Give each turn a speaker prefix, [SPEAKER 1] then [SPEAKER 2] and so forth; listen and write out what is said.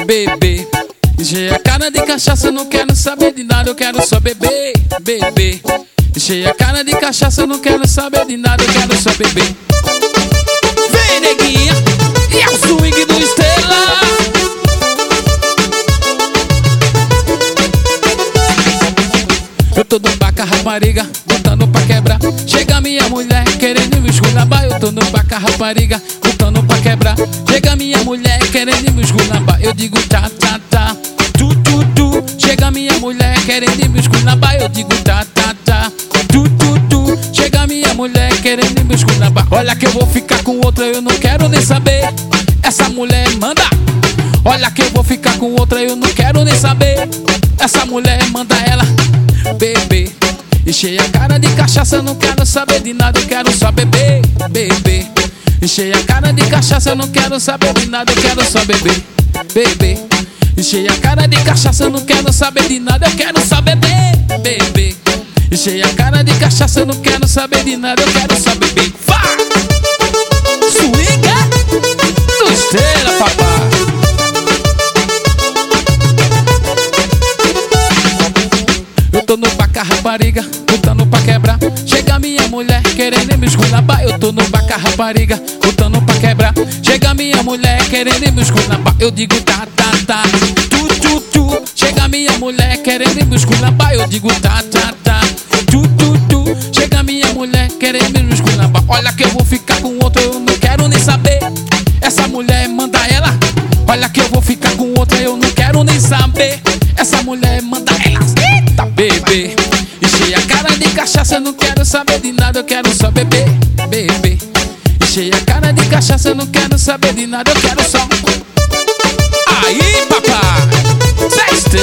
[SPEAKER 1] beber. Enchei a cara de cachaça, eu não quero saber de nada, eu quero só beber, beber. Enchei a cara de cachaça, eu não quero saber de nada, eu quero só beber. Vem, neguinha, e é o swing do Estrela. Eu tô no baca rapariga, botando pra quebrar. Chega minha mulher querendo me esculabar. Eu tô no baca rapariga, botando pra quebrar. Chega minha mulher querendo me esculabar. Eu digo tá, tá, tá, tu, tu, tu. Chega minha mulher querendo me esculabar. Eu digo tá, tá, tá, tu, tu, tu. Chega minha mulher querendo me esculabar. Olha que eu vou ficar com outra, eu não quero nem saber. Essa mulher manda. Olha que eu vou ficar com outra, eu não quero nem saber. Essa mulher manda ela beber. Enchei a cara de cachaça, eu não quero saber de nada, eu quero só beber, beber. Enchei a cara de cachaça, eu não quero saber de nada, eu quero só beber, beber. Enchei a cara de cachaça, eu não quero saber de nada, eu quero só beber, beber. Enchei a cara de cachaça, eu não quero saber de nada, eu quero só beber. Vá! Swing do Estrela, papai. Eu tô no baca rapariga, botando pra quebrar. Chega minha mulher querendo me esculabar. Eu tô no baca rapariga, botando pra quebrar. Chega minha mulher querendo me esculabar. Eu digo tá, tá, tá, tu, tu, tu. Chega minha mulher querendo me esculabar. Eu digo tá, tá, tá, tu, tu, tu. Chega minha mulher querendo me esculabar. Olha que eu vou ficar com outra, eu não quero nem saber. Essa mulher manda ela. Olha que eu vou ficar com outra, eu não quero nem saber. Essa mulher manda ela. Eita, bebê. Enchei a cara de cachaça, eu não quero saber de nada, eu quero só beber, beber. Enchei a cara de cachaça, eu não quero saber de nada, eu quero só. Aí, papai,